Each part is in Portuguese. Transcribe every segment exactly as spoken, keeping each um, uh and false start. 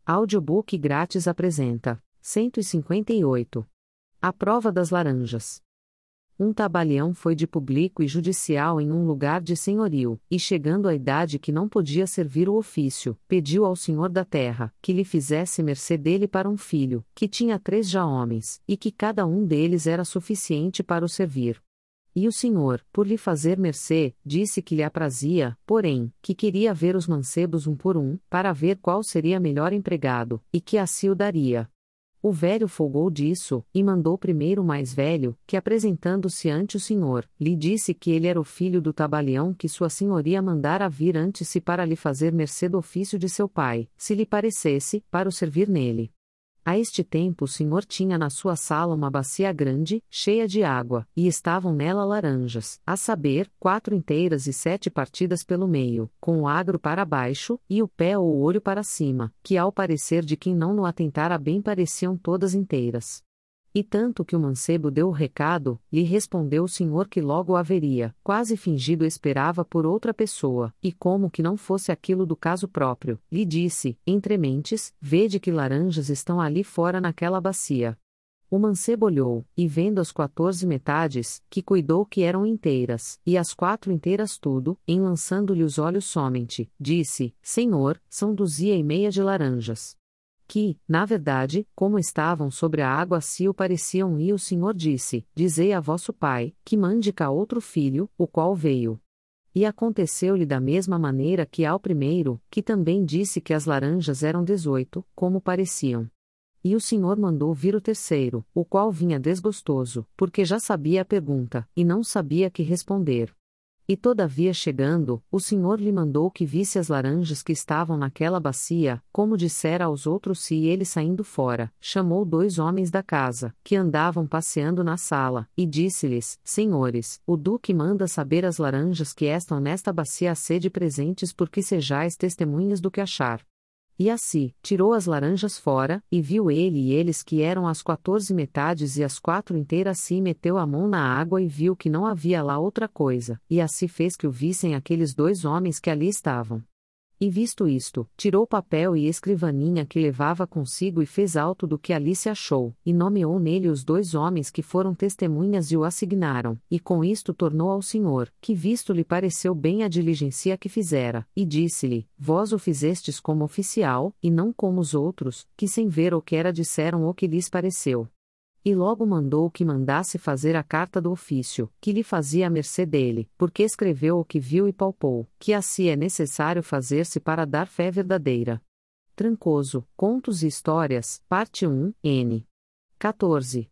Audiobook grátis apresenta: cento e cinquenta e oito. A prova das laranjas. Um tabelião foi de público e judicial em um lugar de senhorio, e chegando à idade que não podia servir o ofício, pediu ao senhor da terra, que lhe fizesse mercê dele para um filho, que tinha três já homens, e que cada um deles era suficiente para o servir. E o senhor, por lhe fazer mercê, disse que lhe aprazia, porém, que queria ver os mancebos um por um, para ver qual seria melhor empregado, e que assim o daria. O velho folgou disso, e mandou primeiro o mais velho, que apresentando-se ante o senhor, lhe disse que ele era o filho do tabelião que sua senhoria mandara vir ante si para lhe fazer mercê do ofício de seu pai, se lhe parecesse, para o servir nele. A este tempo o senhor tinha na sua sala uma bacia grande, cheia de água, e estavam nela laranjas, a saber, quatro inteiras e sete partidas pelo meio, com o agro para baixo, e o pé ou o olho para cima, que ao parecer de quem não no atentara bem pareciam todas inteiras. E tanto que o mancebo deu o recado, lhe respondeu o senhor que logo o haveria, quase fingido esperava por outra pessoa, e como que não fosse aquilo do caso próprio, lhe disse, entre mentes, vede que laranjas estão ali fora naquela bacia. O mancebo olhou, e vendo as quatorze metades, que cuidou que eram inteiras, e as quatro inteiras tudo, enlançando-lhe os olhos somente, disse, Senhor, são duzia e meia de laranjas. Que, na verdade, como estavam sobre a água assim o pareciam, e o senhor disse, dizei a vosso pai, que mande cá outro filho, o qual veio. E aconteceu-lhe da mesma maneira que ao primeiro, que também disse que as laranjas eram dezoito, como pareciam. E o senhor mandou vir o terceiro, o qual vinha desgostoso, porque já sabia a pergunta, e não sabia que responder. E todavia chegando, o senhor lhe mandou que visse as laranjas que estavam naquela bacia, como dissera aos outros se ele saindo fora, chamou dois homens da casa, que andavam passeando na sala, e disse-lhes, Senhores, o duque manda saber as laranjas que estão nesta bacia a sede presentes porque sejais testemunhas do que achar. E assim, tirou as laranjas fora, e viu ele e eles que eram as quatorze metades e as quatro inteiras assim meteu a mão na água e viu que não havia lá outra coisa, e assim fez que o vissem aqueles dois homens que ali estavam. E visto isto, tirou papel e escrivaninha que levava consigo e fez auto do que ali se achou, e nomeou nele os dois homens que foram testemunhas e o assignaram, e com isto tornou ao senhor, que visto lhe pareceu bem a diligencia que fizera, e disse-lhe, vós o fizestes como oficial, e não como os outros, que sem ver o que era disseram o que lhes pareceu. E logo mandou que mandasse fazer a carta do ofício, que lhe fazia a mercê dele, porque escreveu o que viu e palpou, que assim é necessário fazer-se para dar fé verdadeira. Trancoso, Contos e Histórias, parte um, N. quatorze.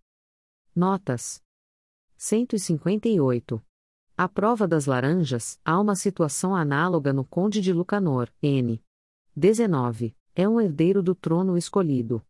Notas. cento e cinquenta e oito. A prova das laranjas, há uma situação análoga no Conde de Lucanor, N. dezenove. É um herdeiro do trono escolhido.